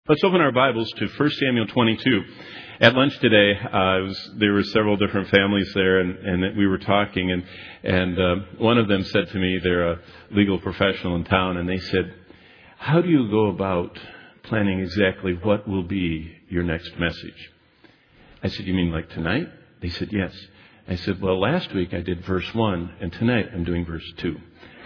Let's open our Bibles to 1 Samuel 22. At lunch today, there were several different families there, and we were talking, and one of them said to me, they're a legal professional in town, and they said, how do you go about planning exactly what will be your next message? I said, you mean like tonight? They said, yes. I said, well, last week I did verse 1, and tonight I'm doing verse 2.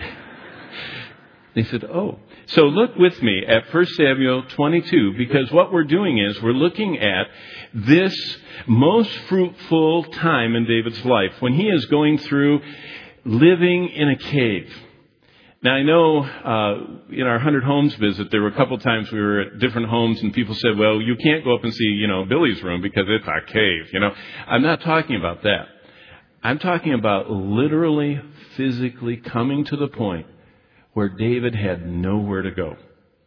They said, oh. So look with me at 1 Samuel 22, because what we're doing is we're looking at this most fruitful time in David's life when he is going through living in a cave. Now, I know in our 100 Homes visit, there were a couple times we were at different homes and people said, well, you can't go up and see, Billy's room because it's a cave, I'm not talking about that. I'm talking about literally, physically coming to the point where David had nowhere to go.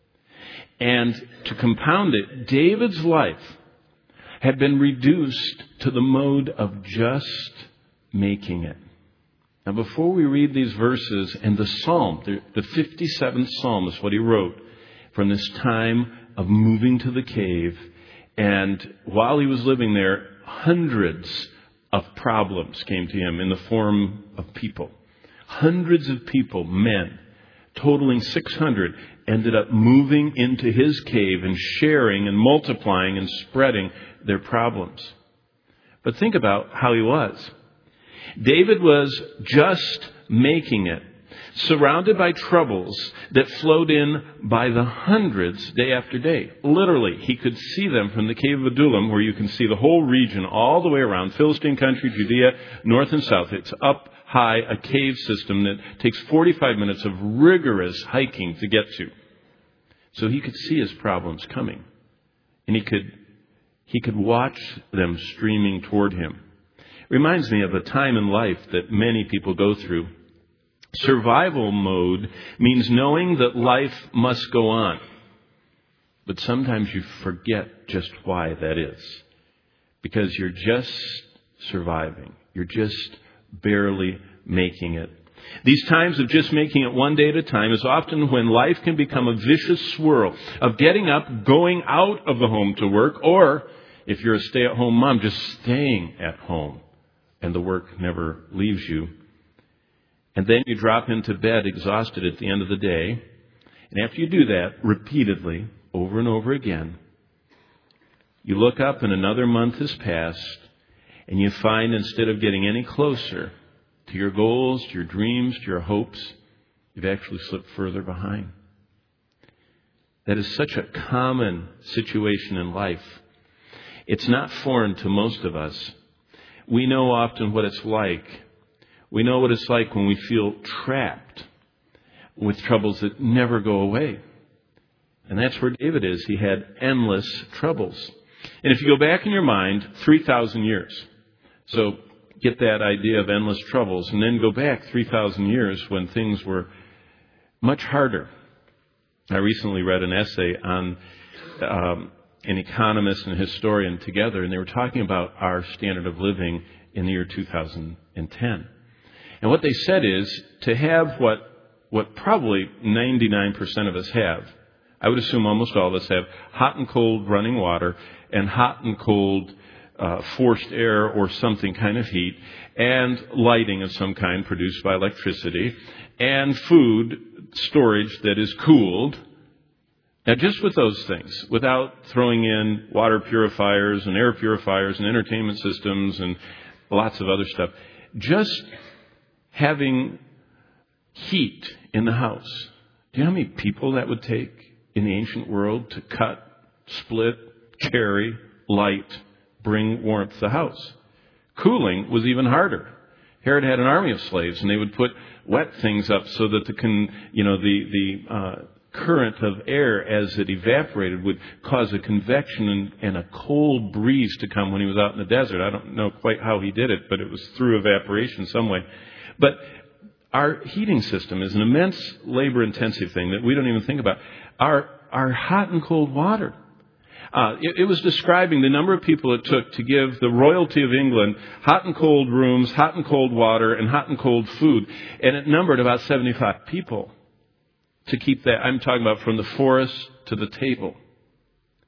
And to compound it, David's life had been reduced to the mode of just making it. Now, before we read these verses and the Psalm, the 57th Psalm is what he wrote from this time of moving to the cave. And while he was living there, hundreds of problems came to him in the form of people. Hundreds of people, men, totaling 600, ended up moving into his cave and sharing and multiplying and spreading their problems. But think about how he was. David was just making it, surrounded by troubles that flowed in by the hundreds day after day. Literally, he could see them from the cave of Adullam, where you can see the whole region all the way around, Philistine country, Judea, north and south. It's up high, a cave system that takes 45 minutes of rigorous hiking to get to. So he could see his problems coming. And he could watch them streaming toward him. Reminds me of a time in life that many people go through. Survival mode means knowing that life must go on. But sometimes you forget just why that is. Because you're just surviving. You're just barely making it. These times of just making it one day at a time is often when life can become a vicious swirl of getting up, going out of the home to work, or if you're a stay-at-home mom, just staying at home and the work never leaves you. And then you drop into bed exhausted at the end of the day. And after you do that repeatedly, over and over again, you look up and another month has passed, and you find instead of getting any closer to your goals, to your dreams, to your hopes, you've actually slipped further behind. That is such a common situation in life. It's not foreign to most of us. We know often what it's like. We know what it's like when we feel trapped with troubles that never go away. And that's where David is. He had endless troubles. And if you go back in your mind, 3,000 years. So get that idea of endless troubles, and then go back 3,000 years when things were much harder. I recently read an essay on an economist and a historian together, and they were talking about our standard of living in the year 2010. And what they said is to have what probably 99% of us have. I would assume almost all of us have hot and cold running water and hot and cold forced air or something kind of heat, and lighting of some kind produced by electricity, and food storage that is cooled. Now, just with those things, without throwing in water purifiers and air purifiers and entertainment systems and lots of other stuff, just having heat in the house. Do you know how many people that would take in the ancient world to cut, split, carry, light, bring warmth to the house? Cooling was even harder. Herod had an army of slaves, and they would put wet things up so that the current of air, as it evaporated, would cause a convection and a cold breeze to come when he was out in the desert. I don't know quite how he did it, but it was through evaporation some way. But our heating system is an immense labor-intensive thing that we don't even think about. Our hot and cold water. It was describing the number of people it took to give the royalty of England hot and cold rooms, hot and cold water, and hot and cold food. And it numbered about 75 people to keep that. I'm talking about from the forest to the table.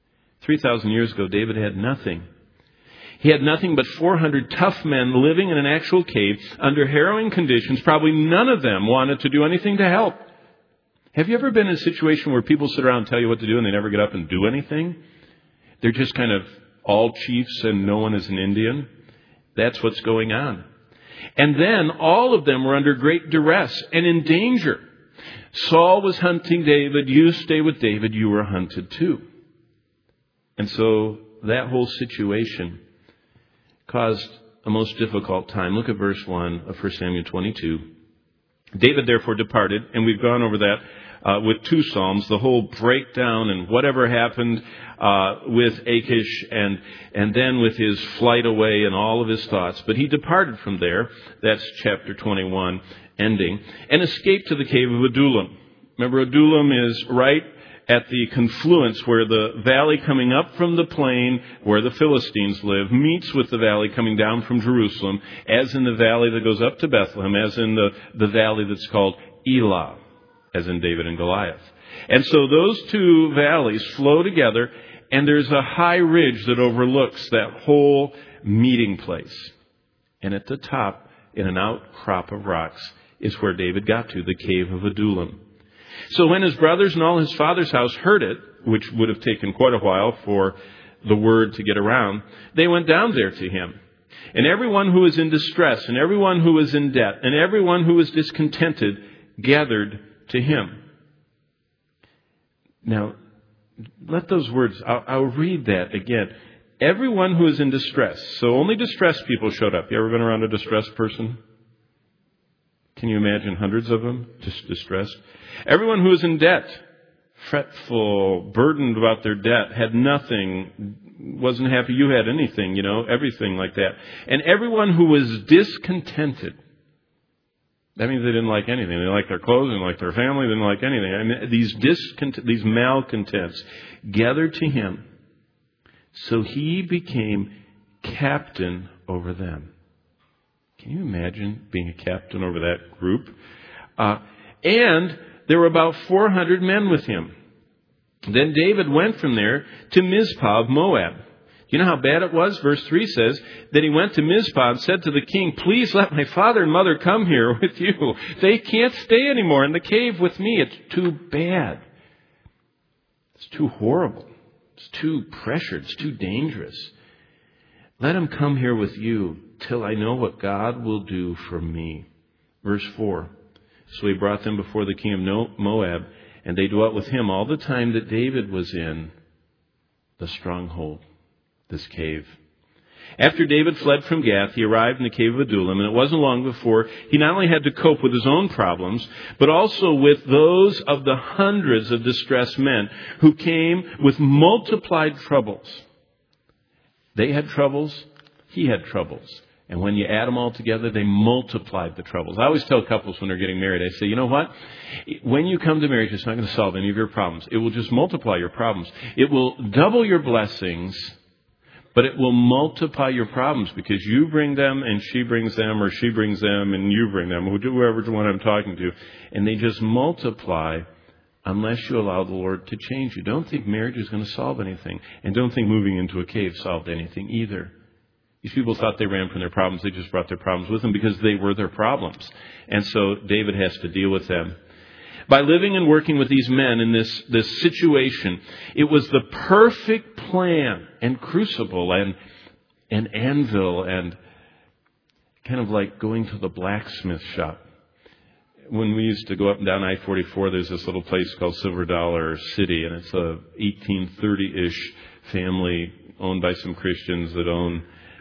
3,000 years ago, David had nothing. He had nothing but 400 tough men living in an actual cave under harrowing conditions. Probably none of them wanted to do anything to help. Have you ever been in a situation where people sit around and tell you what to do and they never get up and do anything? They're just kind of all chiefs and no one is an Indian. That's what's going on. And then all of them were under great duress and in danger. Saul was hunting David. You stay with David. You were hunted too. And so that whole situation caused a most difficult time. Look at verse 1 of 1 Samuel 22. David therefore departed, and we've gone over that with 2 Psalms, the whole breakdown and whatever happened with Achish and then with his flight away and all of his thoughts. But he departed from there, that's chapter 21 ending, and escaped to the cave of Adullam. Remember, Adullam is right at the confluence where the valley coming up from the plain where the Philistines live meets with the valley coming down from Jerusalem, as in the valley that goes up to Bethlehem, as in the valley that's called Elah, as in David and Goliath. And so those 2 valleys flow together, and there's a high ridge that overlooks that whole meeting place. And at the top, in an outcrop of rocks, is where David got to, the cave of Adullam. So when his brothers and all his father's house heard it, which would have taken quite a while for the word to get around, they went down there to him. And everyone who was in distress, and everyone who was in debt, and everyone who was discontented gathered to him. Now, let those words, I'll read that again. Everyone who is in distress. So only distressed people showed up. You ever been around a distressed person? Can you imagine hundreds of them just distressed? Everyone who was in debt, fretful, burdened about their debt, had nothing, wasn't happy you had anything, everything like that. And everyone who was discontented. That means they didn't like anything. They didn't like their clothes, they didn't like their family, they didn't like anything. I mean, these malcontents gathered to him. So he became captain over them. Can you imagine being a captain over that group? And there were about 400 men with him. Then David went from there to Mizpah of Moab. You know how bad it was? Verse 3 says that he went to Mizpah and said to the king, "Please let my father and mother come here with you. They can't stay anymore in the cave with me. It's too bad. It's too horrible. It's too pressured. It's too dangerous. Let him come here with you till I know what God will do for me." Verse 4. So he brought them before the king of Moab, and they dwelt with him all the time that David was in the stronghold, this cave. After David fled from Gath, he arrived in the cave of Adullam, and it wasn't long before he not only had to cope with his own problems, but also with those of the hundreds of distressed men who came with multiplied troubles. They had troubles, he had troubles. And when you add them all together, they multiplied the troubles. I always tell couples when they're getting married, I say, you know what? When you come to marriage, it's not going to solve any of your problems. It will just multiply your problems. It will double your blessings, but it will multiply your problems because you bring them and she brings them, or she brings them and you bring them, whoever one I'm talking to. And they just multiply unless you allow the Lord to change you. Don't think marriage is going to solve anything. And don't think moving into a cave solved anything either. These people thought they ran from their problems. They just brought their problems with them because they were their problems. And so David has to deal with them. By living and working with these men in this situation, it was the perfect plan and crucible and anvil and kind of like going to the blacksmith shop. When we used to go up and down I-44, there's this little place called Silver Dollar City, and it's a 1830-ish family owned by some Christians that own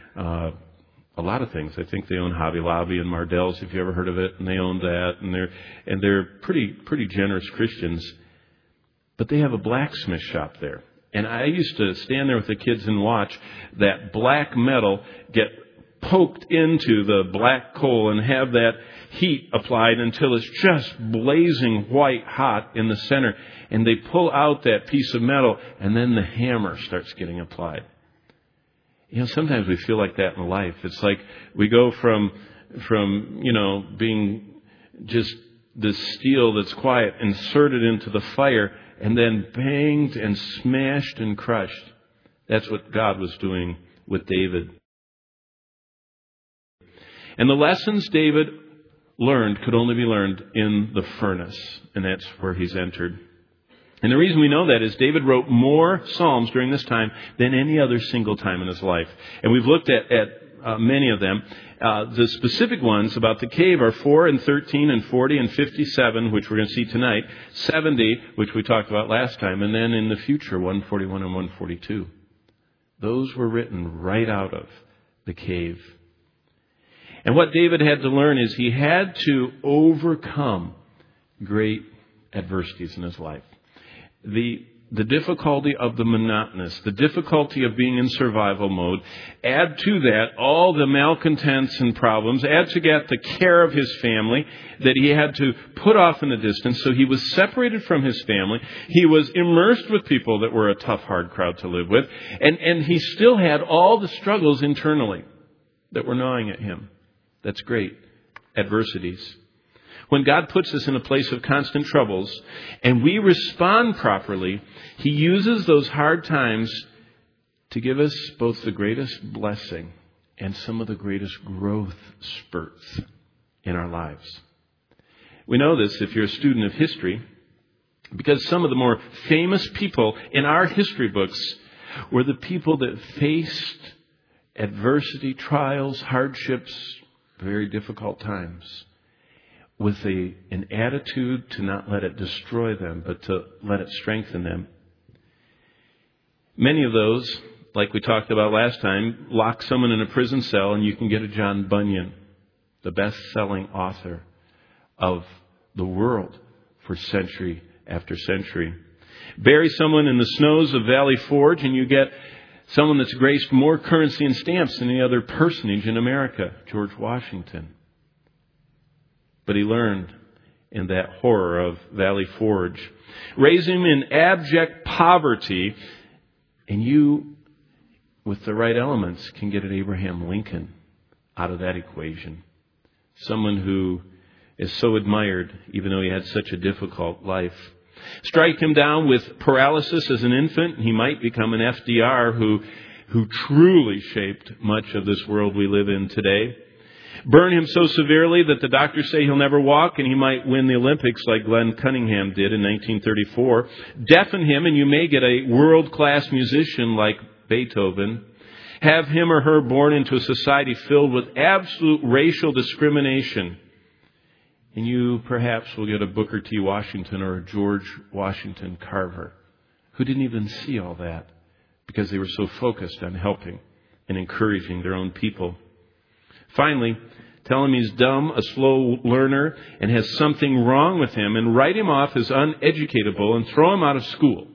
a lot of things. I think they own Hobby Lobby and Mardel's, if you ever heard of it, and they own that, and they're pretty generous Christians. But they have a blacksmith shop there. And I used to stand there with the kids and watch that black metal get poked into the black coal and have that heat applied until it's just blazing white hot in the center. And they pull out that piece of metal, and then the hammer starts getting applied. Sometimes we feel like that in life. It's like we go from being just this steel that's quiet, inserted into the fire, and then banged and smashed and crushed. That's what God was doing with David. And the lessons David learned could only be learned in the furnace, and that's where he's entered. And the reason we know that is David wrote more Psalms during this time than any other single time in his life. And we've looked at many of them. The specific ones about the cave are 4 and 13 and 40 and 57, which we're going to see tonight, 70, which we talked about last time, and then in the future, 141 and 142. Those were written right out of the cave. And what David had to learn is he had to overcome great adversities in his life. The difficulty of the monotonous, the difficulty of being in survival mode, add to that all the malcontents and problems, add to that the care of his family that he had to put off in the distance. So he was separated from his family. He was immersed with people that were a tough, hard crowd to live with. And he still had all the struggles internally that were gnawing at him. That's great. Adversities. When God puts us in a place of constant troubles and we respond properly, He uses those hard times to give us both the greatest blessing and some of the greatest growth spurts in our lives. We know this if you're a student of history, because some of the more famous people in our history books were the people that faced adversity, trials, hardships, very difficult times, with an attitude to not let it destroy them, but to let it strengthen them. Many of those, like we talked about last time, lock someone in a prison cell and you can get a John Bunyan, the best-selling author of the world for century after century. Bury someone in the snows of Valley Forge and you get someone that's graced more currency and stamps than any other personage in America, George Washington. But he learned in that horror of Valley Forge. Raise him in abject poverty, and you, with the right elements, can get an Abraham Lincoln out of that equation. Someone who is so admired, even though he had such a difficult life. Strike him down with paralysis as an infant, he might become an FDR who truly shaped much of this world we live in today. Burn him so severely that the doctors say he'll never walk and he might win the Olympics like Glenn Cunningham did in 1934. Deafen him and you may get a world-class musician like Beethoven. Have him or her born into a society filled with absolute racial discrimination. And you perhaps will get a Booker T. Washington or a George Washington Carver, who didn't even see all that because they were so focused on helping and encouraging their own people. Finally, tell him he's dumb, a slow learner, and has something wrong with him, and write him off as uneducatable and throw him out of school.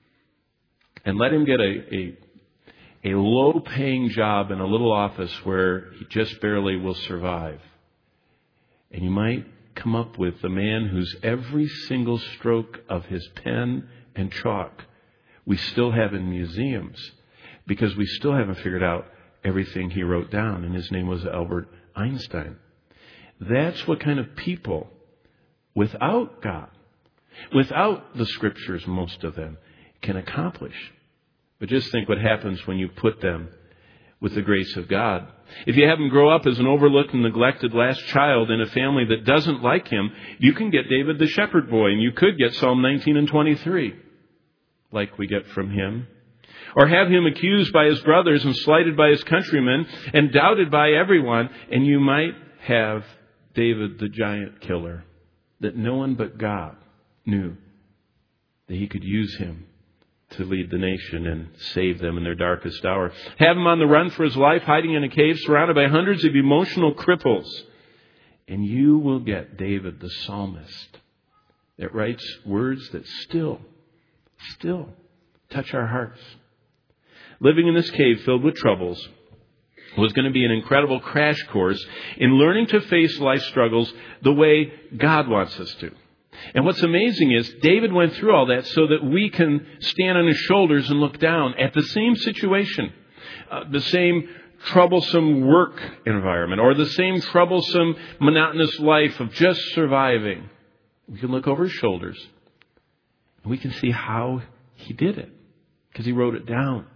And let him get a low-paying job in a little office where he just barely will survive. And you might come up with a man whose every single stroke of his pen and chalk we still have in museums because we still haven't figured out everything he wrote down, and his name was Albert Einstein. That's what kind of people, without God, without the Scriptures, most of them, can accomplish. But just think what happens when you put them with the grace of God. If you have him grow up as an overlooked and neglected last child in a family that doesn't like him, you can get David the shepherd boy, and you could get Psalm 19 and 23, like we get from him. Or have him accused by his brothers and slighted by his countrymen and doubted by everyone. And you might have David the giant killer that no one but God knew that he could use him to lead the nation and save them in their darkest hour. Have him on the run for his life, hiding in a cave, surrounded by hundreds of emotional cripples. And you will get David the psalmist that writes words that still touch our hearts. Living in this cave filled with troubles was going to be an incredible crash course in learning to face life struggles the way God wants us to. And what's amazing is David went through all that so that we can stand on his shoulders and look down at the same situation, the same troublesome work environment, or the same troublesome, monotonous life of just surviving. We can look over his shoulders and we can see how he did it because he wrote it down.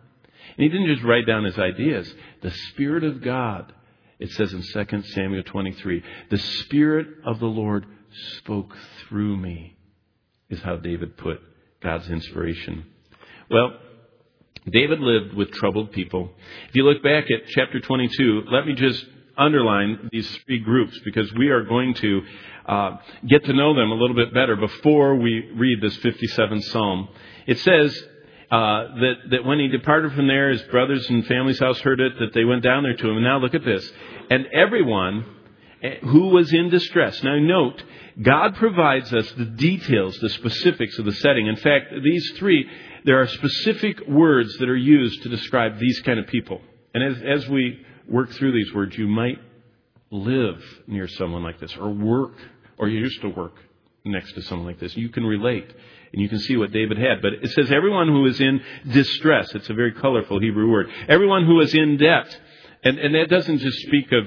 And he didn't just write down his ideas. The Spirit of God, it says in 2 Samuel 23, the Spirit of the Lord spoke through me, is how David put God's inspiration. Well, David lived with troubled people. If you look back at chapter 22, let me just underline these three groups because we are going to get to know them a little bit better before we read this 57th Psalm. It says that when he departed from there, his brothers and family's house heard it, that they went down there to him. And now look at this. And everyone who was in distress. Now note, God provides us the details, the specifics of the setting. In fact, these three, there are specific words that are used to describe these kind of people. And as we work through these words, you might live near someone like this, or work, or you used to work next to someone like this. You can relate, and you can see what David had. But it says everyone who is in distress. It's a very colorful Hebrew word. Everyone who is in debt. And that doesn't just speak of,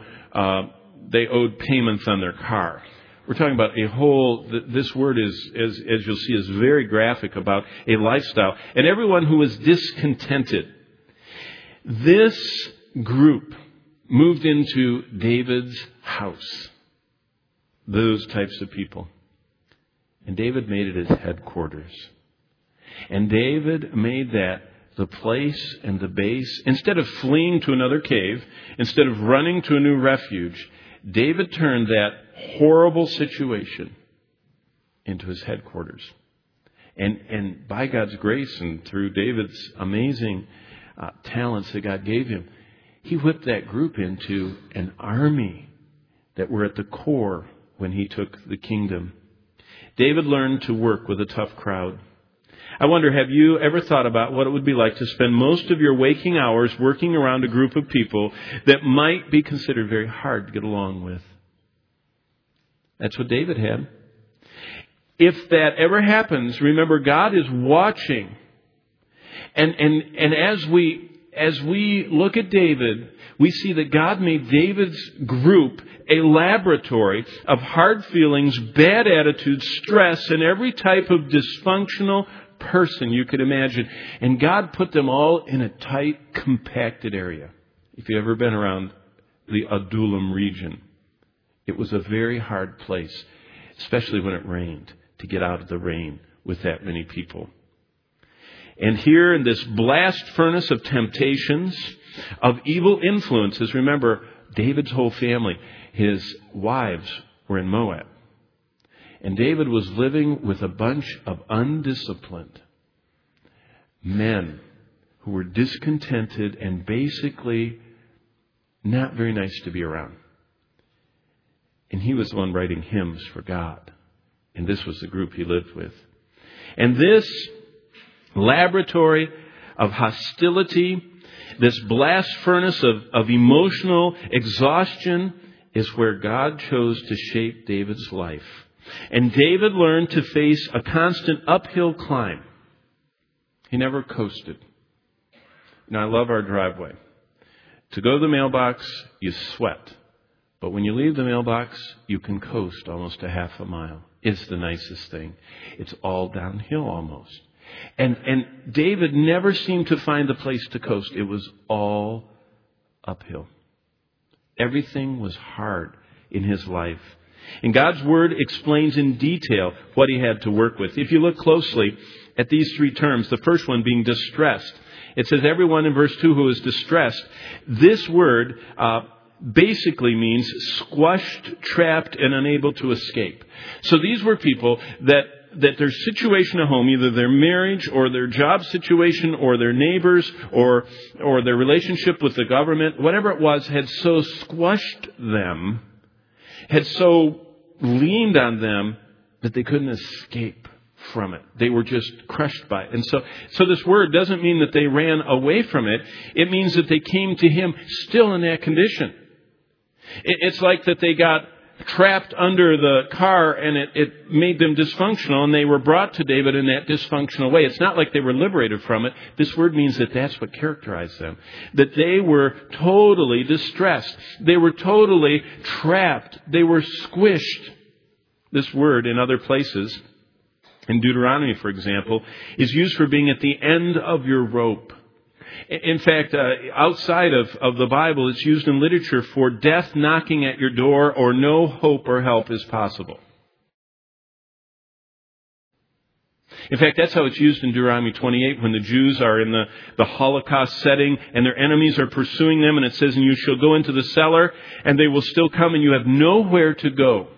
they owed payments on their car. We're talking about a whole, this word is, as you'll see, is very graphic about a lifestyle. And everyone who is discontented. This group moved into David's house. Those types of people. And David made it his headquarters. And David made that the place and the base. Instead of fleeing to another cave, instead of running to a new refuge, David turned that horrible situation into his headquarters. And by God's grace and through David's amazing talents that God gave him, he whipped that group into an army that were at the core when he took the kingdom. David learned to work with a tough crowd. I wonder, have you ever thought about what it would be like to spend most of your waking hours working around a group of people that might be considered very hard to get along with? That's what David had. If that ever happens, remember God is watching. And as we look at David, we see that God made David's group a laboratory of hard feelings, bad attitudes, stress, and every type of dysfunctional person you could imagine. And God put them all in a tight, compacted area. If you've ever been around the Adullam region, it was a very hard place, especially when it rained, to get out of the rain with that many people. And here in this blast furnace of temptations, of evil influences, remember, David's whole family, his wives were in Moab. And David was living with a bunch of undisciplined men who were discontented and basically not very nice to be around. And he was the one writing hymns for God. And this was the group he lived with. And this laboratory of hostility, this blast furnace of emotional exhaustion, is where God chose to shape David's life. And David learned to face a constant uphill climb. He never coasted. Now, I love our driveway. To go to the mailbox, you sweat. But when you leave the mailbox, you can coast almost a half a mile. It's the nicest thing. It's all downhill almost. And David never seemed to find the place to coast. It was all uphill. Everything was hard in his life. And God's Word explains in detail what he had to work with. If you look closely at these three terms, the first one being distressed. It says everyone in verse 2 who is distressed. This word basically means squashed, trapped, and unable to escape. So these were people that their situation at home, either their marriage or their job situation or their neighbors or their relationship with the government, whatever it was, had so squashed them, had so leaned on them that they couldn't escape from it. They were just crushed by it. And so this word doesn't mean that they ran away from it. It means that they came to him still in that condition. It's like that they got trapped under the car and it made them dysfunctional, and they were brought to David in that dysfunctional way. It's not like they were liberated from it. This word means that that's what characterized them. That they were totally distressed. They were totally trapped. They were squished. This word in other places, in Deuteronomy, for example, is used for being at the end of your rope. In fact, outside of the Bible, it's used in literature for death knocking at your door or no hope or help is possible. In fact, that's how it's used in Deuteronomy 28 when the Jews are in the Holocaust setting and their enemies are pursuing them. And it says, and you shall go into the cellar and they will still come and you have nowhere to go.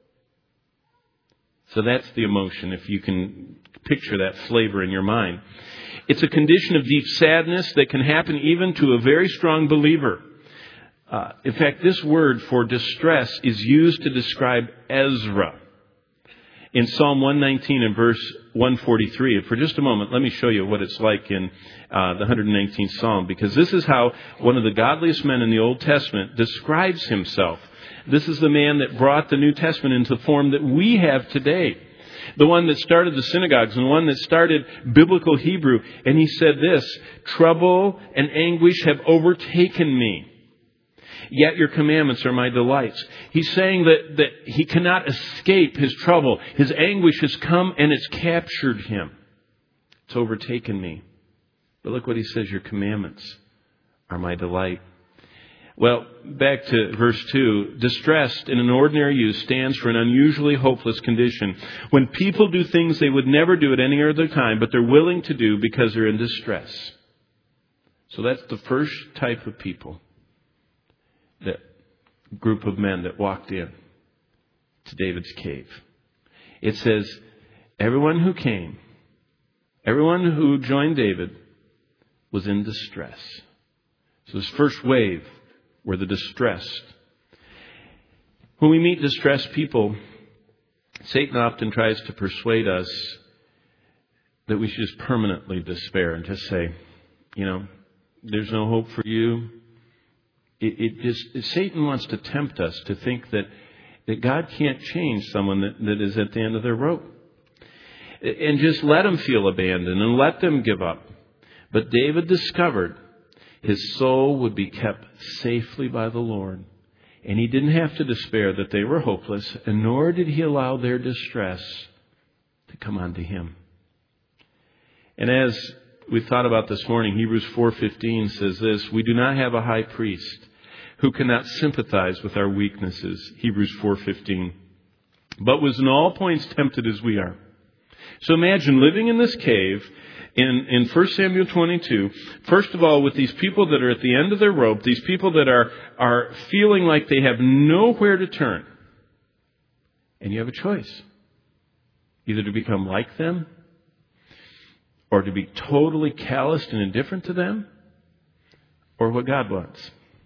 So that's the emotion, if you can picture that flavor in your mind. It's a condition of deep sadness that can happen even to a very strong believer. In fact, this word for distress is used to describe Ezra. In Psalm 119 and verse 143, for just a moment, let me show you what it's like in the 119th Psalm, because this is how one of the godliest men in the Old Testament describes himself. This is the man that brought the New Testament into the form that we have today. The one that started the synagogues and the one that started biblical Hebrew. And he said this, trouble and anguish have overtaken me. Yet your commandments are my delights. He's saying that he cannot escape his trouble. His anguish has come and it's captured him. It's overtaken me. But look what he says, your commandments are my delight. Well, back to verse 2. Distressed in an ordinary use stands for an unusually hopeless condition. When people do things they would never do at any other time, but they're willing to do because they're in distress. So that's the first type of people. That group of men that walked in to David's cave. It says, everyone who came, everyone who joined David was in distress. So this first wave were the distressed. When we meet distressed people, Satan often tries to persuade us that we should just permanently despair and just say, there's no hope for you. Satan wants to tempt us to think that God can't change someone that is at the end of their rope. And just let them feel abandoned and let them give up. But David discovered his soul would be kept safely by the Lord. And he didn't have to despair that they were hopeless, and nor did he allow their distress to come onto him. And as we thought about this morning, Hebrews 4:15 says this, we do not have a high priest who cannot sympathize with our weaknesses, Hebrews 4:15, but was in all points tempted as we are. So imagine living in this cave in 1 Samuel 22, first of all, with these people that are at the end of their rope, these people that are feeling like they have nowhere to turn. And you have a choice. Either to become like them, or to be totally calloused and indifferent to them, or what God wants.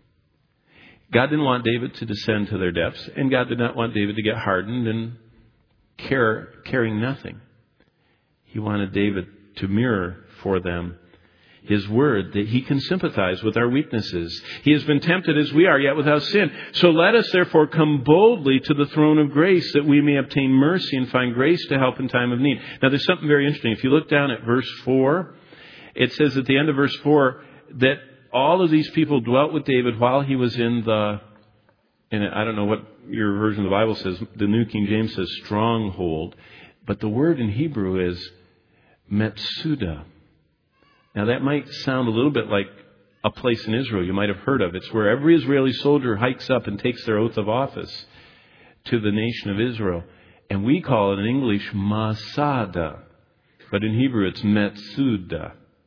God didn't want David to descend to their depths, and God did not want David to get hardened and caring nothing. He wanted David to mirror for them His word, that He can sympathize with our weaknesses. He has been tempted as we are, yet without sin. So let us therefore come boldly to the throne of grace, that we may obtain mercy and find grace to help in time of need. Now there's something very interesting. If you look down at verse 4, it says at the end of verse 4 that all of these people dwelt with David while he was in the, and I don't know what your version of the Bible says, the New King James says stronghold, but the word in Hebrew is Metsuda. Now that might sound a little bit like a place in Israel you might have heard of. It's where every Israeli soldier hikes up and takes their oath of office to the nation of Israel. And we call it in English Masada. But in Hebrew it's Metsuda.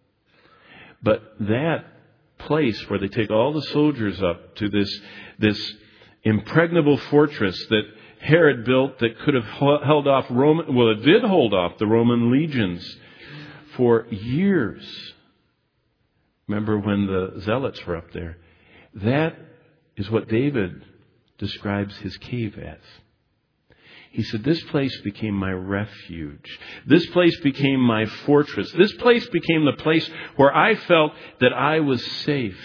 But that place where they take all the soldiers up to this impregnable fortress that Herod built that could have held off it did hold off the Roman legions for years. Remember when the zealots were up there? That is what David describes his cave as. He said, this place became my refuge. This place became my fortress. This place became the place where I felt that I was safe.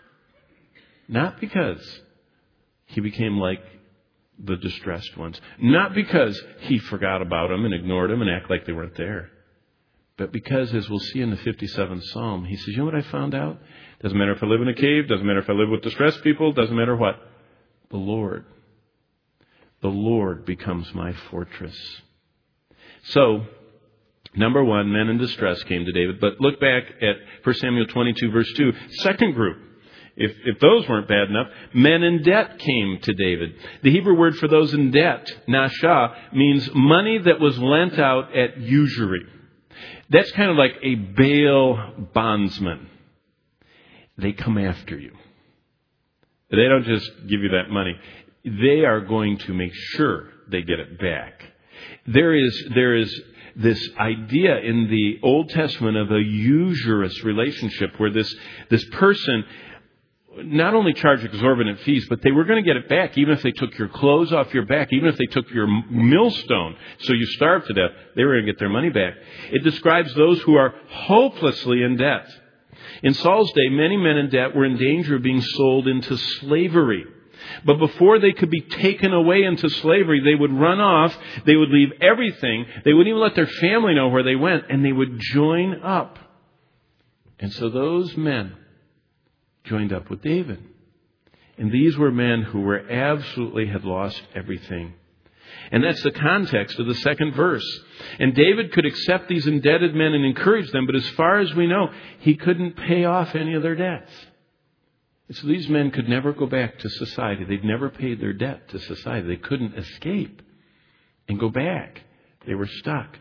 Not because he became like the distressed ones. Not because he forgot about them and ignored them and acted like they weren't there. But because, as we'll see in the 57th Psalm, he says, you know what I found out? Doesn't matter if I live in a cave. Doesn't matter if I live with distressed people. Doesn't matter what. The Lord becomes my fortress. So, Number one, men in distress came to David. But look back at 1 Samuel 22, verse 2. Second group, if those weren't bad enough, men in debt came to David. The Hebrew word for those in debt, nasha, means money that was lent out at usury. That's kind of like a bail bondsman. They come after you. They don't just give you that money. They are going to make sure they get it back. There is this idea in the Old Testament of a usurious relationship where this person not only charged exorbitant fees, but they were going to get it back even if they took your clothes off your back, even if they took your millstone so you starved to death, they were going to get their money back. It describes those who are hopelessly in debt. In Saul's day, many men in debt were in danger of being sold into slavery. But before they could be taken away into slavery, they would run off, they would leave everything, they wouldn't even let their family know where they went, and they would join up. And so those men joined up with David. And these were men who were absolutely had lost everything. And that's the context of the second verse. And David could accept these indebted men and encourage them, but as far as we know, he couldn't pay off any of their debts. And so these men could never go back to society. They'd never paid their debt to society. They couldn't escape and go back. They were stuck.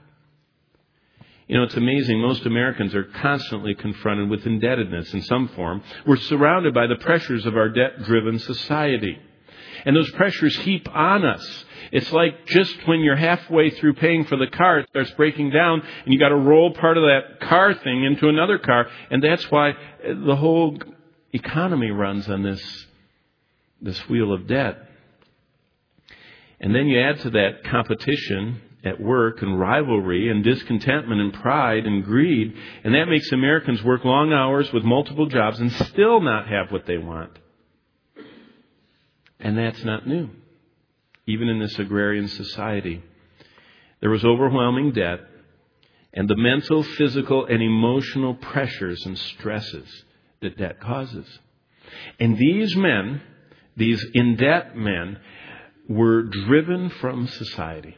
You know, it's amazing. Most Americans are constantly confronted with indebtedness in some form. We're surrounded by the pressures of our debt-driven society. And those pressures heap on us. It's like just when you're halfway through paying for the car, it starts breaking down, and you got to roll part of that car thing into another car. And that's why the whole economy runs on this wheel of debt. And then you add to that competition at work and rivalry and discontentment and pride and greed. And that makes Americans work long hours with multiple jobs and still not have what they want. And that's not new. Even in this agrarian society, there was overwhelming debt and the mental, physical, and emotional pressures and stresses that debt causes. And these men, these in-debt men, were driven from society,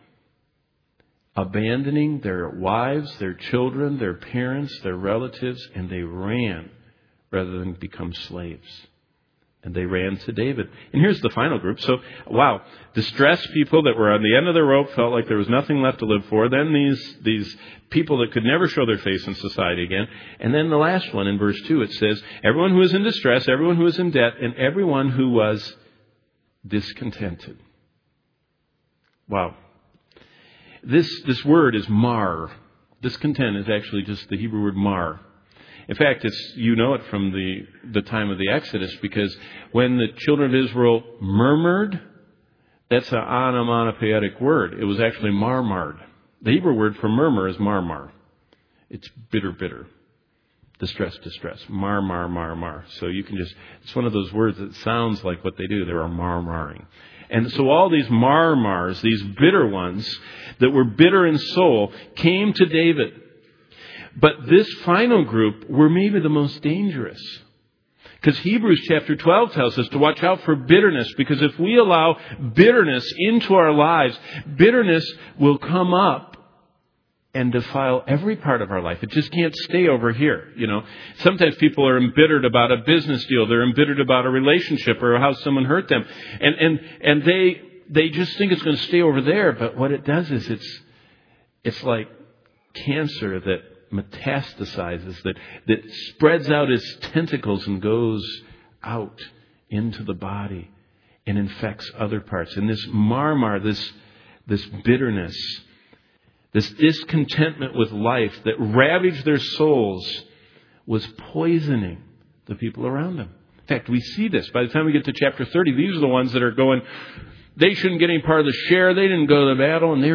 abandoning their wives, their children, their parents, their relatives, and they ran rather than become slaves. And they ran to David. And here's the final group. So, wow, distressed people that were on the end of their rope felt like there was nothing left to live for. Then these people that could never show their face in society again. And then the last one in verse 2, it says, everyone who was in distress, everyone who was in debt, and everyone who was discontented. Wow. This word is mar. Discontent is actually just the Hebrew word mar. In fact, you know it from the time of the Exodus, because when the children of Israel murmured, that's an onomatopoeic word. It was actually marmard. The Hebrew word for murmur is marmar. It's bitter, bitter. Distress, distress. Mar. So you can it's one of those words that sounds like what they do. They're marmaring. And so all these marmars, these bitter ones that were bitter in soul, came to David. But this final group were maybe the most dangerous. Because Hebrews chapter 12 tells us to watch out for bitterness. Because if we allow bitterness into our lives, bitterness will come up and defile every part of our life. It just can't stay over here. You know, sometimes people are embittered about a business deal. They're embittered about a relationship or how someone hurt them. And they just think it's going to stay over there. But what it does is it's like cancer that metastasizes, that spreads out its tentacles and goes out into the body and infects other parts. And this marmar, this bitterness, this discontentment with life that ravaged their souls was poisoning the people around them. In fact, we see this. By the time we get to chapter 30, these are the ones that are going, they shouldn't get any part of the share. They didn't go to the battle, and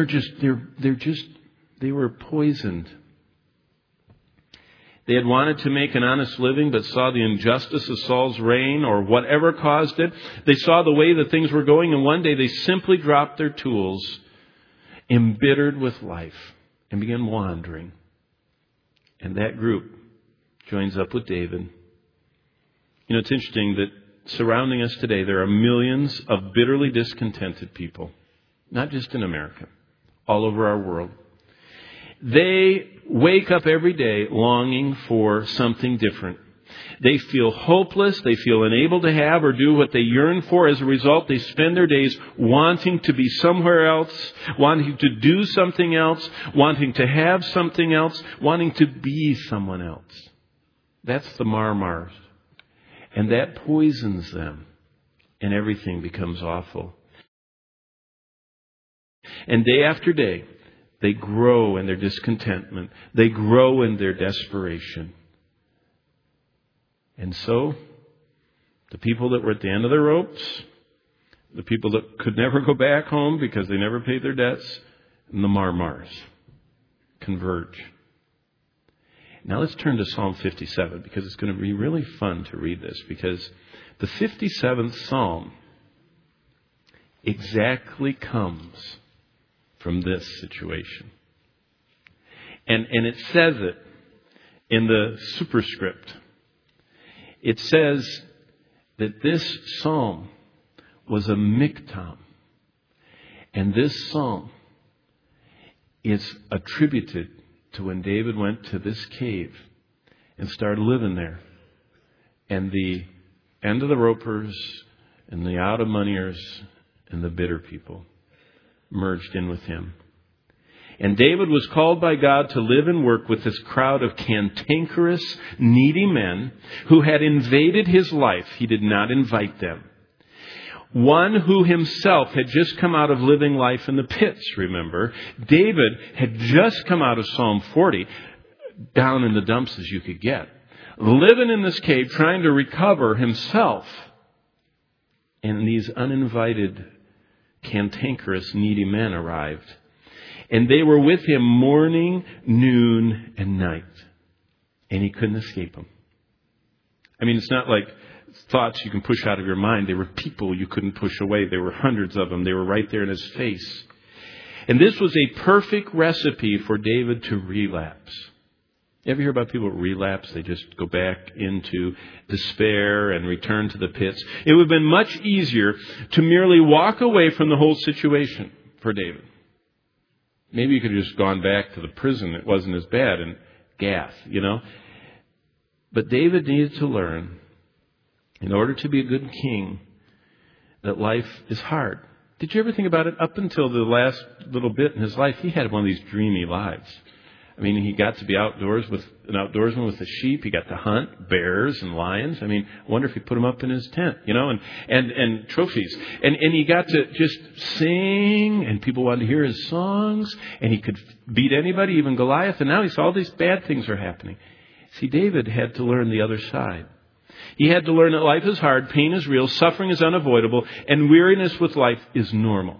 they were poisoned. They had wanted to make an honest living, but saw the injustice of Saul's reign or whatever caused it. They saw the way that things were going, and one day they simply dropped their tools, embittered with life, and began wandering. And that group joins up with David. You know, it's interesting that surrounding us today, there are millions of bitterly discontented people, not just in America, all over our world. They wake up every day longing for something different. They feel hopeless. They feel unable to have or do what they yearn for. As a result, they spend their days wanting to be somewhere else, wanting to do something else, wanting to have something else, wanting to be someone else. That's the Marmars. And that poisons them. And everything becomes awful. And day after day, they grow in their discontentment. They grow in their desperation. And so, the people that were at the end of their ropes, the people that could never go back home because they never paid their debts, and the Marmars converge. Now let's turn to Psalm 57, because it's going to be really fun to read this, because the 57th Psalm exactly comes from this situation. And it says it in the superscript. It says that this psalm was a miktam. And this psalm is attributed to when David went to this cave and started living there. And the end of the ropers and the out of moneyers and the bitter people merged in with him. And David was called by God to live and work with this crowd of cantankerous, needy men who had invaded his life. He did not invite them. One who himself had just come out of living life in the pits, remember. David had just come out of Psalm 40, down in the dumps as you could get. Living in this cave, trying to recover himself. And these uninvited, cantankerous, needy men arrived. And they were with him morning, noon, and night. And he couldn't escape them. I mean, it's not like thoughts you can push out of your mind. They were people you couldn't push away. There were hundreds of them. They were right there in his face. And this was a perfect recipe for David to relapse. You ever hear about people who relapse? They just go back into despair and return to the pits. It would have been much easier to merely walk away from the whole situation for David. Maybe you could have just gone back to the prison. It wasn't as bad in Gath, But David needed to learn, in order to be a good king, that life is hard. Did you ever think about it? Up until the last little bit in his life, he had one of these dreamy lives. I mean, he got to be outdoors with an outdoorsman with the sheep. He got to hunt bears and lions. I mean, I wonder if he put them up in his tent, and trophies. And he got to just sing, and people wanted to hear his songs, and he could beat anybody, even Goliath. And now he saw all these bad things are happening. See, David had to learn the other side. He had to learn that life is hard, pain is real, suffering is unavoidable, and weariness with life is normal.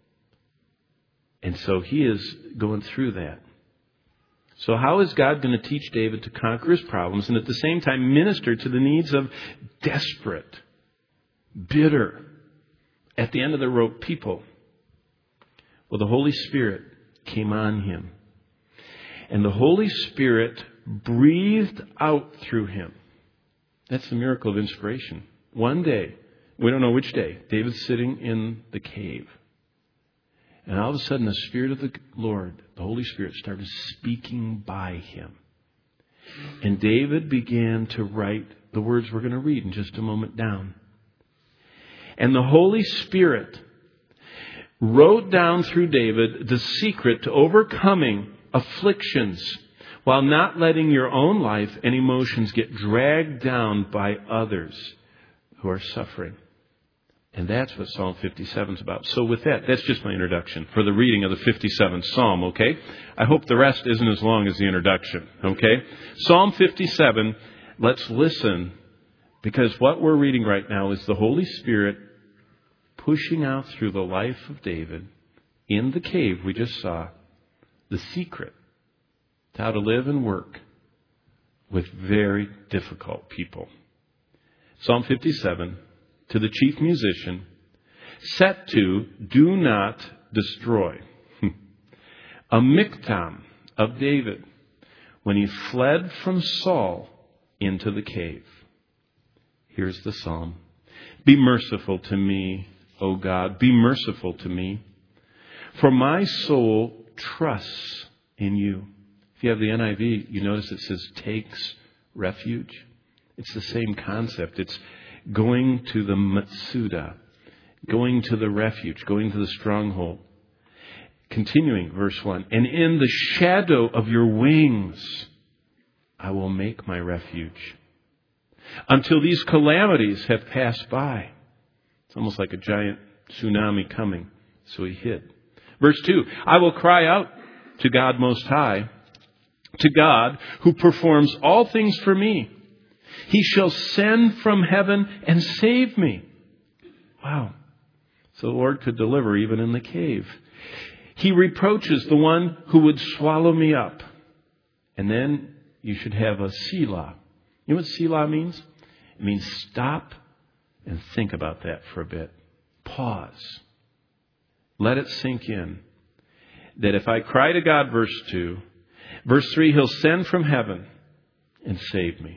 And so he is going through that. So how is God going to teach David to conquer his problems and at the same time minister to the needs of desperate, bitter, at the end of the rope people? Well, the Holy Spirit came on him. And the Holy Spirit breathed out through him. That's the miracle of inspiration. One day, we don't know which day, David's sitting in the cave. And all of a sudden, the Spirit of the Lord, the Holy Spirit, started speaking by him. And David began to write the words we're going to read in just a moment down. And the Holy Spirit wrote down through David the secret to overcoming afflictions while not letting your own life and emotions get dragged down by others who are suffering. And that's what Psalm 57 is about. So with that, that's just my introduction for the reading of the 57th Psalm, okay? I hope the rest isn't as long as the introduction, okay? Psalm 57, let's listen, because what we're reading right now is the Holy Spirit pushing out through the life of David in the cave we just saw, the secret to how to live and work with very difficult people. Psalm 57, to the chief musician, set to do not destroy. A miktam of David when he fled from Saul into the cave. Here's the psalm. Be merciful to me, O God, be merciful to me, for my soul trusts in you. If you have the NIV, you notice it says takes refuge. It's the same concept. It's going to the Matsuda, going to the refuge, going to the stronghold. Continuing, verse 1, and in the shadow of your wings I will make my refuge until these calamities have passed by. It's almost like a giant tsunami coming. So he hid. Verse 2, I will cry out to God Most High, to God who performs all things for me. He shall send from heaven and save me. Wow. So the Lord could deliver even in the cave. He reproaches the one who would swallow me up. And then you should have a Selah. You know what Selah means? It means stop and think about that for a bit. Pause. Let it sink in. That if I cry to God, verse 2, verse 3, He'll send from heaven and save me.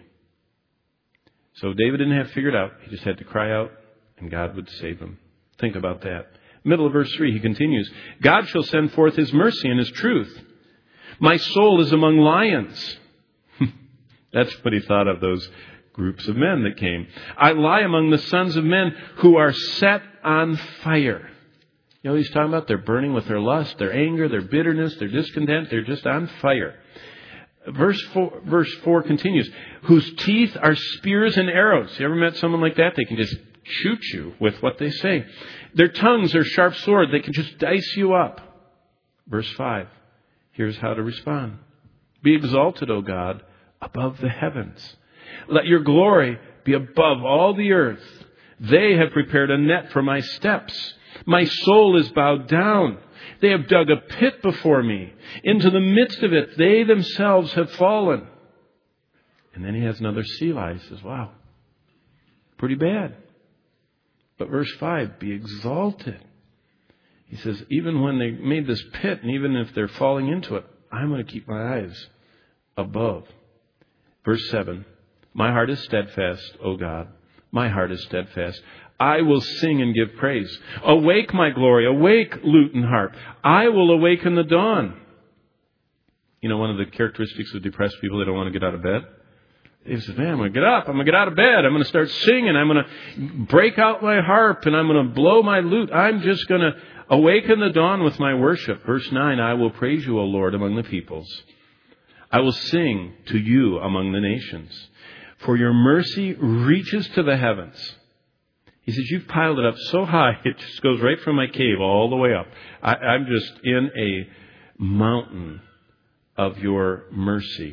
So David didn't have it figured out. He just had to cry out and God would save him. Think about that. Middle of verse 3, he continues, God shall send forth His mercy and His truth. My soul is among lions. That's what he thought of those groups of men that came. I lie among the sons of men who are set on fire. You know what he's talking about? They're burning with their lust, their anger, their bitterness, their discontent. They're just on fire. Verse 4 continues, whose teeth are spears and arrows. You ever met someone like that? They can just shoot you with what they say. Their tongues are sharp sword. They can just dice you up. Verse 5. Here's how to respond. Be exalted, O God, above the heavens. Let your glory be above all the earth. They have prepared a net for my steps. My soul is bowed down. They have dug a pit before me. Into the midst of it, they themselves have fallen. And then he has another Selah. He says, wow, pretty bad. But verse 5, be exalted. He says, even when they made this pit, and even if they're falling into it, I'm going to keep my eyes above. Verse 7, my heart is steadfast, O God. My heart is steadfast. I will sing and give praise. Awake, my glory. Awake, lute and harp. I will awaken the dawn. You know, one of the characteristics of depressed people, they don't want to get out of bed. He says, man, I'm going to get up. I'm going to get out of bed. I'm going to start singing. I'm going to break out my harp and I'm going to blow my lute. I'm just going to awaken the dawn with my worship. Verse 9, I will praise you, O Lord, among the peoples. I will sing to you among the nations. For your mercy reaches to the heavens. He says, you've piled it up so high, it just goes right from my cave all the way up. I'm just in a mountain of your mercy.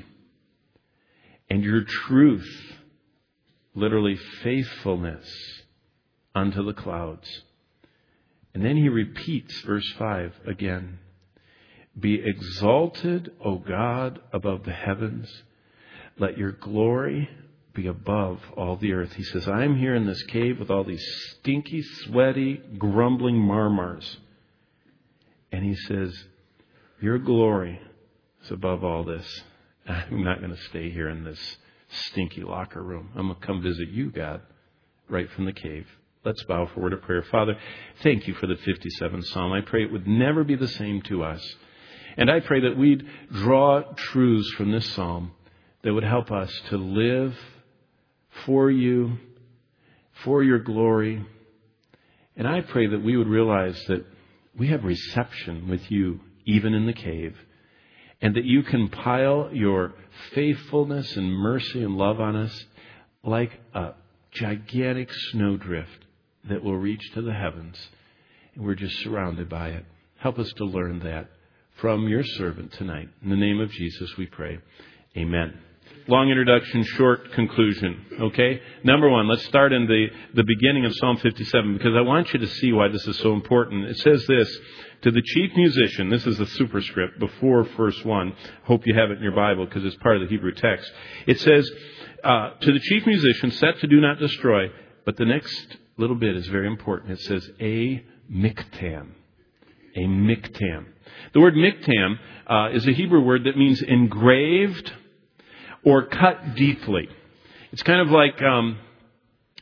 And your truth, literally faithfulness, unto the clouds. And then he repeats verse 5 again. Be exalted, O God, above the heavens. Let your glory be above all the earth. He says, I'm here in this cave with all these stinky, sweaty, grumbling marmars. And he says, your glory is above all this. I'm not going to stay here in this stinky locker room. I'm going to come visit you, God, right from the cave. Let's bow for a word of prayer. Father, thank you for the 57th Psalm. I pray it would never be the same to us. And I pray that we'd draw truths from this Psalm that would help us to live for you, for your glory. And I pray that we would realize that we have reception with you, even in the cave, and that you can pile your faithfulness and mercy and love on us like a gigantic snowdrift that will reach to the heavens. And we're just surrounded by it. Help us to learn that from your servant tonight. In the name of Jesus we pray. Amen. Long introduction, short conclusion. Okay? Number one, let's start in the beginning of Psalm 57 because I want you to see why this is so important. It says this, to the chief musician, this is the superscript before verse 1. Hope you have it in your Bible because it's part of the Hebrew text. It says, to the chief musician, set to do not destroy. But the next little bit is very important. It says, a miktam. A miktam. The word miktam is a Hebrew word that means engraved or cut deeply. It's kind of like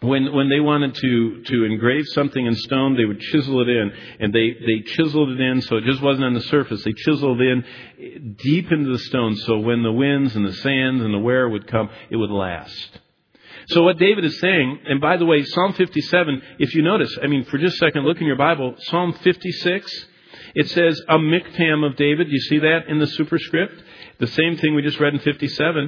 When they wanted to engrave something in stone, they would chisel it in. And they chiseled it in so it just wasn't on the surface. They chiseled in deep into the stone so when the winds and the sands and the wear would come, it would last. So what David is saying, and by the way, Psalm 57, if you notice, for just a second, look in your Bible, Psalm 56, it says a miktam of David. You see that in the superscript? The same thing we just read in 57.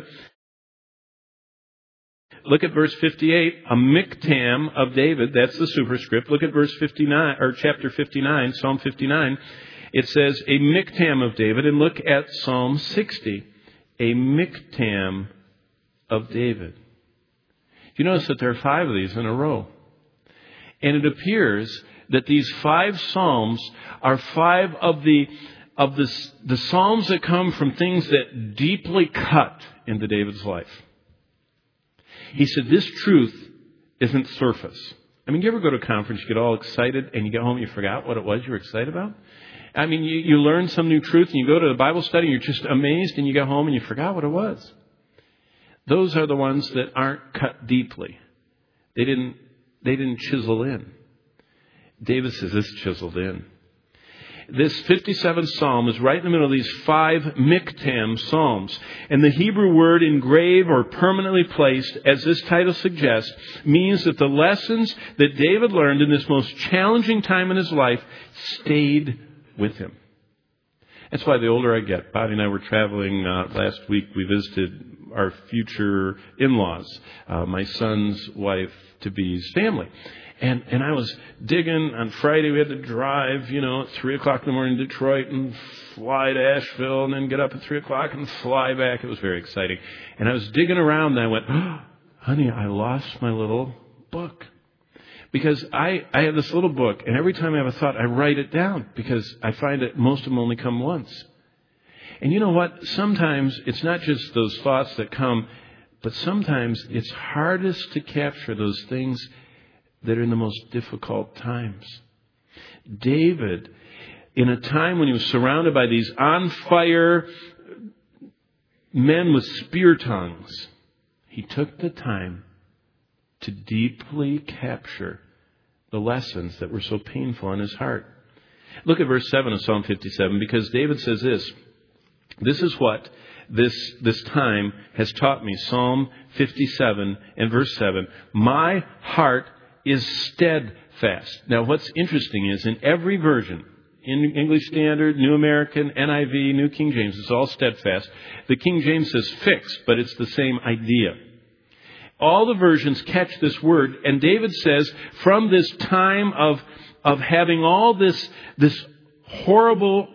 Look at verse 58, a miktam of David. That's the superscript. Look at verse 59, or chapter 59, Psalm 59. It says a miktam of David. And look at Psalm 60, a miktam of David. You notice that there are 5 of these in a row. And it appears that these 5 psalms are 5 of the psalms that come from things that deeply cut into David's life. He said, this truth isn't surface. You ever go to a conference, you get all excited, and you get home and you forgot what it was you were excited about? You learn some new truth, and you go to the Bible study, and you're just amazed, and you get home and you forgot what it was. Those are the ones that aren't cut deeply. They didn't chisel in. David says, this chiseled in. This 57th Psalm is right in the middle of these 5 miktam Psalms. And the Hebrew word engrave or permanently placed, as this title suggests, means that the lessons that David learned in this most challenging time in his life stayed with him. That's why the older I get, Bobby and I were traveling last week. We visited our future in-laws, my son's wife-to-be's family. And I was digging on Friday. We had to drive, at 3 o'clock in the morning to Detroit and fly to Asheville and then get up at 3 o'clock and fly back. It was very exciting. And I was digging around and I went, honey, I lost my little book. Because I have this little book, and every time I have a thought, I write it down because I find that most of them only come once. And you know what? Sometimes it's not just those thoughts that come, but sometimes it's hardest to capture those things that are in the most difficult times. David, in a time when he was surrounded by these on-fire men with spear tongues, he took the time to deeply capture the lessons that were so painful in his heart. Look at verse 7 of Psalm 57, because David says this. This is what this time has taught me. Psalm 57 and verse 7. My heart is steadfast. Now, what's interesting is in every version, in English Standard, New American, NIV, New King James, it's all steadfast. The King James says fixed, but it's the same idea. All the versions catch this word, and David says, from this time of having all this horrible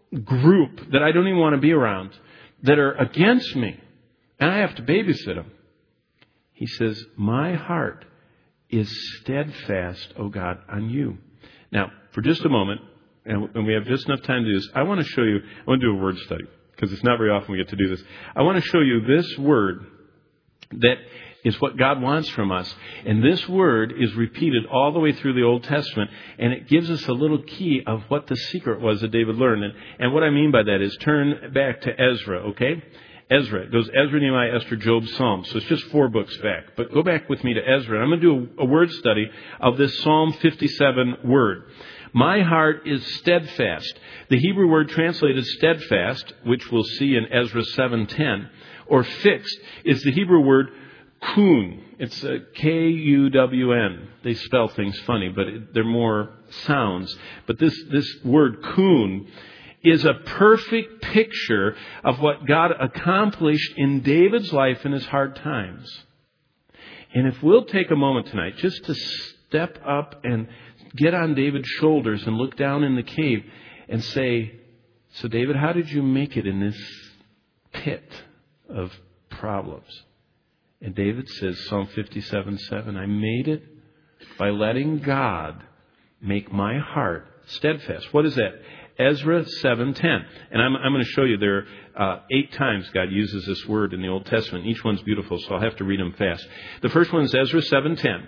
group that I don't even want to be around, that are against me, and I have to babysit them, he says, my heart is steadfast, O God, on you. Now, for just a moment, and we have just enough time to do this, I want to do a word study, because it's not very often we get to do this. I want to show you this word that is what God wants from us. And this word is repeated all the way through the Old Testament, and it gives us a little key of what the secret was that David learned. And what I mean by that is turn back to Ezra, okay? Ezra. It goes Ezra, Nehemiah, Esther, Job, Psalms. So it's just 4 books back. But go back with me to Ezra. And I'm going to do a word study of this Psalm 57 word. My heart is steadfast. The Hebrew word translated steadfast, which we'll see in Ezra 7:10, or fixed, is the Hebrew word kun. It's a K-U-W-N. They spell things funny, but they're more sounds. But this word kun is a perfect picture of what God accomplished in David's life in his hard times. And if we'll take a moment tonight just to step up and get on David's shoulders and look down in the cave and say, so David, how did you make it in this pit of problems? And David says, Psalm 57:7, I made it by letting God make my heart steadfast. What is that? Ezra 7:10. And I'm going to show you there are 8 times God uses this word in the Old Testament. Each one's beautiful, so I'll have to read them fast. The first one is Ezra 7:10.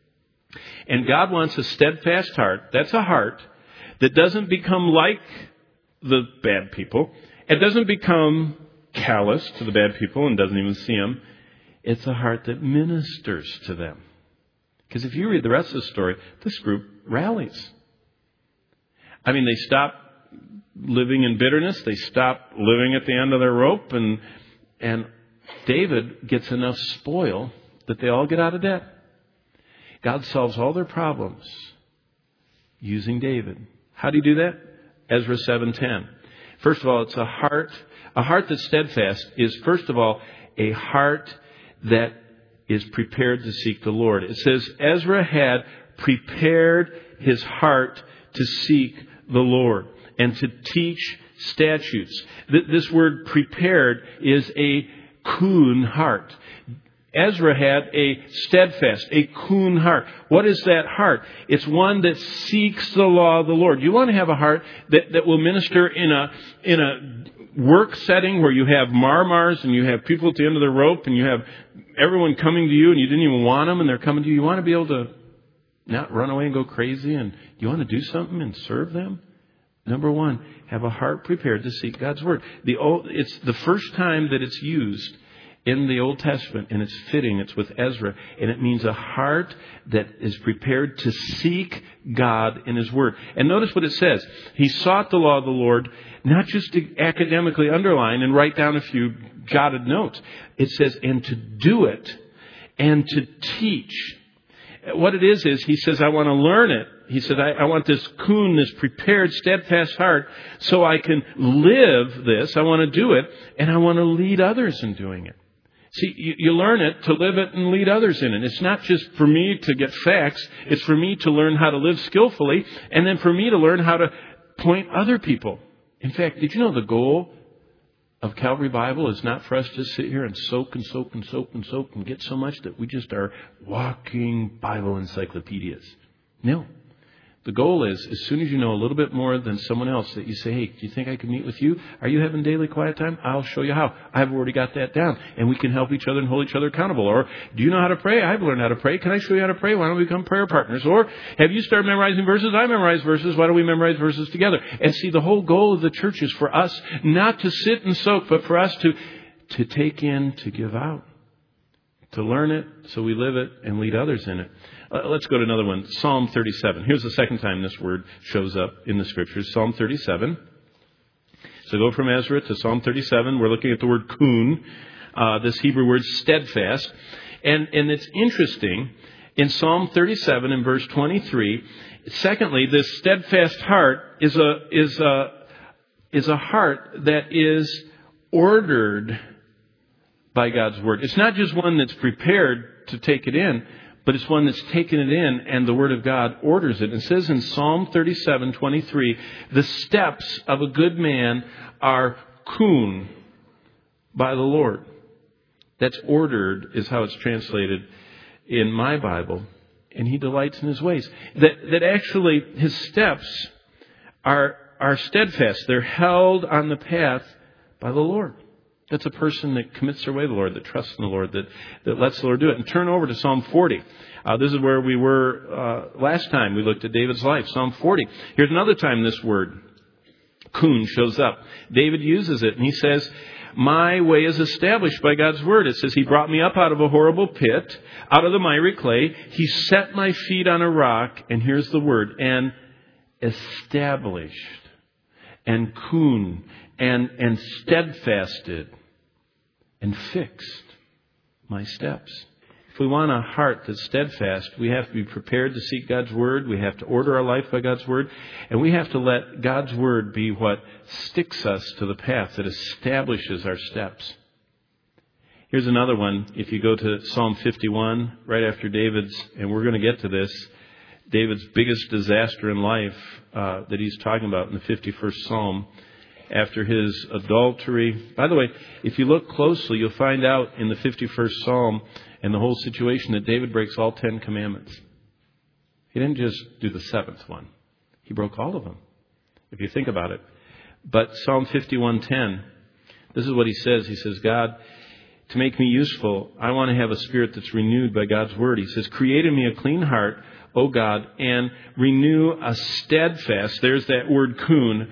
And God wants a steadfast heart. That's a heart that doesn't become like the bad people. It doesn't become callous to the bad people and doesn't even see them. It's a heart that ministers to them. Because if you read the rest of the story, this group rallies. I mean, they stop living in bitterness. They stop living at the end of their rope. And David gets enough spoil that they all get out of debt. God solves all their problems using David. How do you do that? Ezra 7:10. First of all, it's a heart that's steadfast is, first of all, a heart that is prepared to seek the Lord. It says Ezra had prepared his heart to seek the Lord and to teach statutes. This word prepared is a kun heart. Ezra had a steadfast, a kun heart. What is that heart? It's one that seeks the law of the Lord. You want to have a heart that will minister in a work setting where you have marmars and you have people at the end of the rope and you have everyone coming to you and you didn't even want them and they're coming to you. You want to be able to not run away and go crazy, and you want to do something and serve them? Number one, have a heart prepared to seek God's Word. It's the first time that it's used in the Old Testament, and it's fitting. It's with Ezra, and it means a heart that is prepared to seek God in His Word. And notice what it says. He sought the law of the Lord, not just to academically underline and write down a few jotted notes. It says, and to do it, and to teach. What it is he says, I want to learn it. He said, I want this kun, this prepared, steadfast heart, so I can live this. I want to do it, and I want to lead others in doing it. See, you learn it to live it and lead others in it. It's not just for me to get facts. It's for me to learn how to live skillfully, and then for me to learn how to point other people. In fact, did you know the goal of Calvary Bible is not for us to sit here and soak and soak and soak and soak and get so much that we just are walking Bible encyclopedias. No. The goal is, as soon as you know a little bit more than someone else, that you say, hey, do you think I could meet with you? Are you having daily quiet time? I'll show you how. I've already got that down. And we can help each other and hold each other accountable. Or, do you know how to pray? I've learned how to pray. Can I show you how to pray? Why don't we become prayer partners? Or, have you started memorizing verses? I memorize verses. Why don't we memorize verses together? And see, the whole goal of the church is for us not to sit and soak, but for us to take in, to give out, to learn it, so we live it and lead others in it. Let's go to another one. Psalm 37. Here's the second time this word shows up in the Scriptures. Psalm 37. So go from Ezra to Psalm 37. We're looking at the word kun, this Hebrew word steadfast. And it's interesting. In Psalm 37 in verse 23, secondly, this steadfast heart is a heart that is ordered by God's Word. It's not just one that's prepared to take it in, but it's one that's taken it in, and the Word of God orders it. It says in Psalm 37:23, the steps of a good man are kun by the Lord. That's ordered, is how it's translated in my Bible. And He delights in His ways. That actually His steps are steadfast. They're held on the path by the Lord. That's a person that commits their way to the Lord, that trusts in the Lord, that lets the Lord do it. And turn over to Psalm 40. This is where we were last time we looked at David's life. Psalm 40. Here's another time this word, kun, shows up. David uses it, and he says, my way is established by God's Word. It says, He brought me up out of a horrible pit, out of the miry clay. He set my feet on a rock, and here's the word, and established, and kun, and steadfasted, and fixed my steps. If we want a heart that's steadfast, we have to be prepared to seek God's Word. We have to order our life by God's Word. And we have to let God's Word be what sticks us to the path, that establishes our steps. Here's another one. If you go to Psalm 51, right after David's, and we're going to get to this, David's biggest disaster in life that he's talking about in the 51st Psalm, after his adultery. By the way, if you look closely, you'll find out in the 51st Psalm and the whole situation that David breaks all 10 commandments. He didn't just do the 7th one. He broke all of them, if you think about it. But Psalm 51:10, this is what he says. He says, God, to make me useful, I want to have a spirit that's renewed by God's Word. He says, create in me a clean heart, O God, and renew a steadfast, there's that word kun,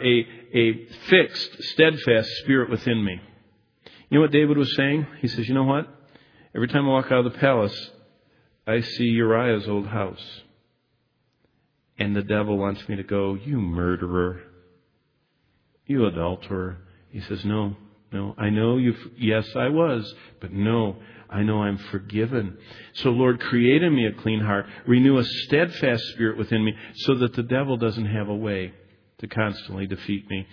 a fixed, steadfast spirit within me. You know what David was saying? He says, you know what? Every time I walk out of the palace, I see Uriah's old house. And the devil wants me to go, you murderer, you adulterer. He says, no, I know yes, I was, but no, I know I'm forgiven. So Lord, create in me a clean heart, renew a steadfast spirit within me, so that the devil doesn't have a way to constantly defeat me.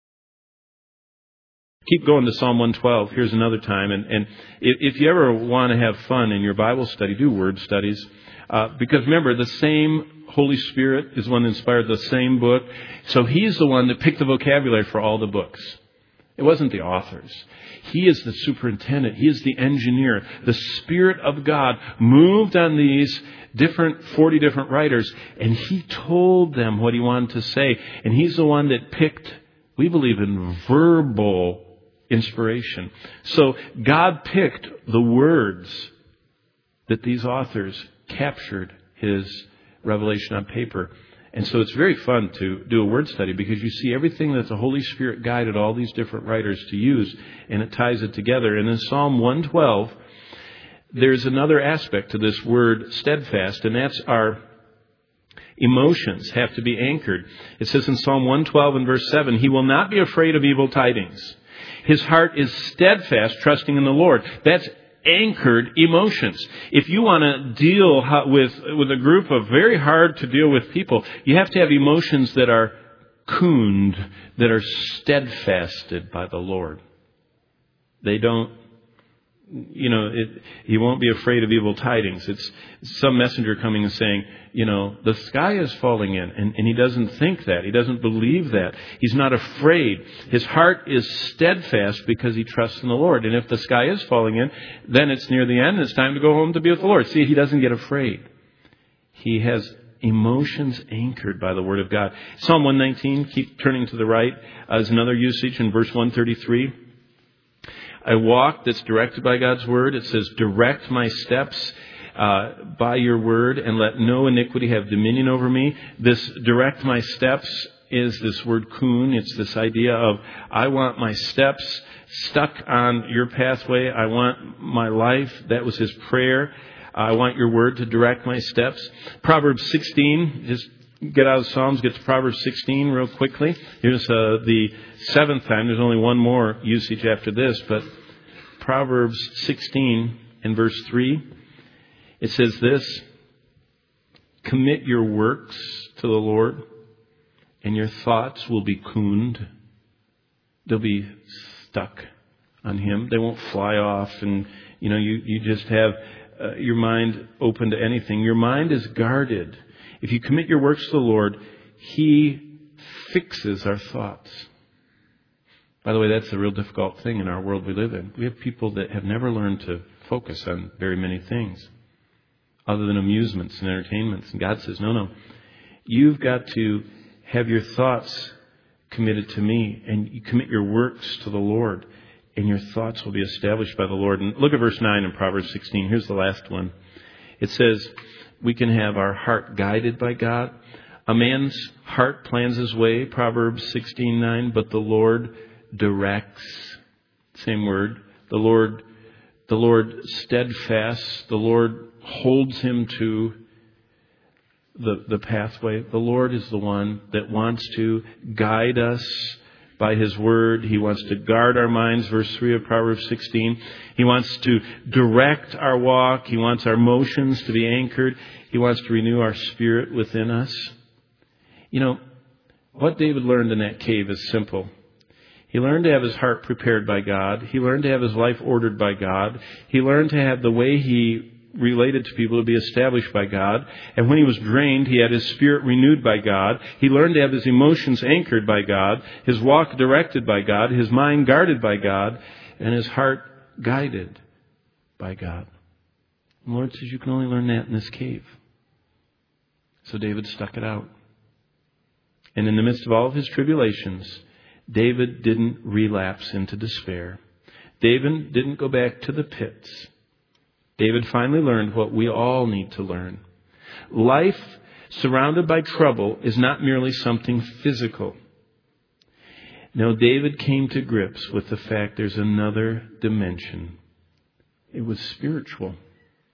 Keep going to Psalm 112. Here's another time. And if you ever want to have fun in your Bible study, do word studies. Because remember, the same Holy Spirit is the one that inspired the same book. So He's the one that picked the vocabulary for all the books. It wasn't the authors. He is the superintendent. He is the engineer. The Spirit of God moved on these 40 different writers, and He told them what He wanted to say. And He's the one that picked, we believe in verbal inspiration. So God picked the words that these authors captured His revelation on paper. And so it's very fun to do a word study because you see everything that the Holy Spirit guided all these different writers to use, and it ties it together. And in Psalm 112, there's another aspect to this word steadfast, and that's our emotions have to be anchored. It says in Psalm 112 and verse 7, He will not be afraid of evil tidings. His heart is steadfast, trusting in the Lord. That's anchored emotions. If you want to deal with a group of very hard to deal with people, you have to have emotions that are cooned, that are steadfasted by the Lord. They don't, he won't be afraid of evil tidings. It's some messenger coming and saying, the sky is falling in. And he doesn't think that. He doesn't believe that. He's not afraid. His heart is steadfast because he trusts in the Lord. And if the sky is falling in, then it's near the end and it's time to go home to be with the Lord. See, he doesn't get afraid. He has emotions anchored by the Word of God. Psalm 119, keep turning to the right, is another usage in verse 133. I walk that's directed by God's Word. It says, direct my steps by your Word, and let no iniquity have dominion over me. This direct my steps is this word kun. It's this idea of, I want my steps stuck on your pathway. I want my life. That was his prayer. I want your Word to direct my steps. Proverbs 16, just get out of Psalms, get to Proverbs 16 real quickly. Here's the seventh time. There's only one more usage after this, but Proverbs 16 and verse 3, it says this, commit your works to the Lord, and your thoughts will be cooned. They'll be stuck on Him. They won't fly off, and you just have your mind open to anything. Your mind is guarded. If you commit your works to the Lord, He fixes our thoughts. By the way, that's a real difficult thing in our world we live in. We have people that have never learned to focus on very many things other than amusements and entertainments. And God says, no, you've got to have your thoughts committed to me, and you commit your works to the Lord, and your thoughts will be established by the Lord. And look at verse 9 in Proverbs 16. Here's the last one. It says, we can have our heart guided by God. A man's heart plans his way, Proverbs 16:9, but the Lord directs, same word, the Lord steadfast, the Lord holds him to the pathway. The Lord is the one that wants to guide us by His Word. He wants to guard our minds, verse 3 of Proverbs 16. He wants to direct our walk. He wants our motions to be anchored. He wants to renew our spirit within us. What David learned in that cave is simple. He learned to have his heart prepared by God. He learned to have his life ordered by God. He learned to have the way he related to people to be established by God. And when he was drained, he had his spirit renewed by God. He learned to have his emotions anchored by God, his walk directed by God, his mind guarded by God, and his heart guided by God. And the Lord says you can only learn that in this cave. So David stuck it out. And in the midst of all of his tribulations, David didn't relapse into despair. David didn't go back to the pits. David finally learned what we all need to learn. Life surrounded by trouble is not merely something physical. No, David came to grips with the fact there's another dimension. It was spiritual.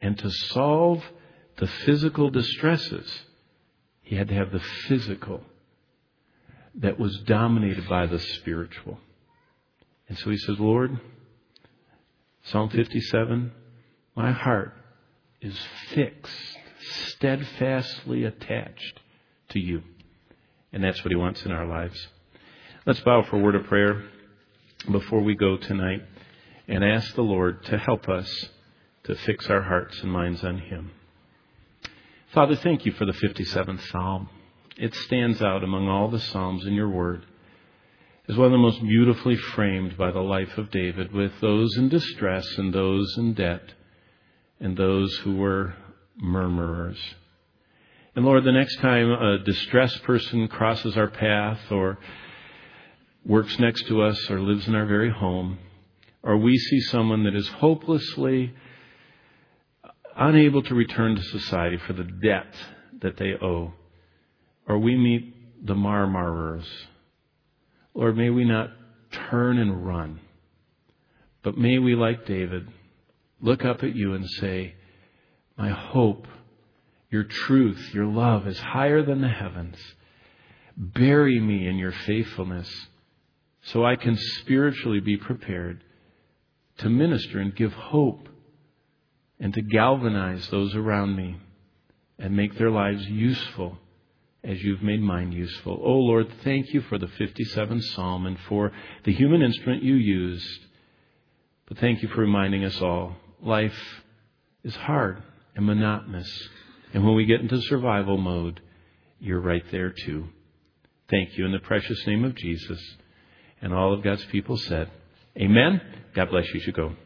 And to solve the physical distresses, he had to have the physical that was dominated by the spiritual. And so he says, Lord, Psalm 57, my heart is fixed, steadfastly attached to you. And that's what he wants in our lives. Let's bow for a word of prayer before we go tonight and ask the Lord to help us to fix our hearts and minds on him. Father, thank you for the 57th Psalm. It stands out among all the Psalms in your word as one of the most beautifully framed by the life of David, with those in distress and those in debt and those who were murmurers. And Lord, the next time a distressed person crosses our path or works next to us or lives in our very home, or we see someone that is hopelessly unable to return to society for the debt that they owe, or we meet the murmurers, Lord, may we not turn and run, but may we, like David, look up at you and say, my hope, your truth, your love is higher than the heavens. Bury me in your faithfulness so I can spiritually be prepared to minister and give hope and to galvanize those around me and make their lives useful as you've made mine useful. Oh Lord, thank you for the 57th Psalm and for the human instrument you used. But thank you for reminding us all, life is hard and monotonous. And when we get into survival mode, you're right there too. Thank you in the precious name of Jesus. And all of God's people said, amen. God bless you. You should go.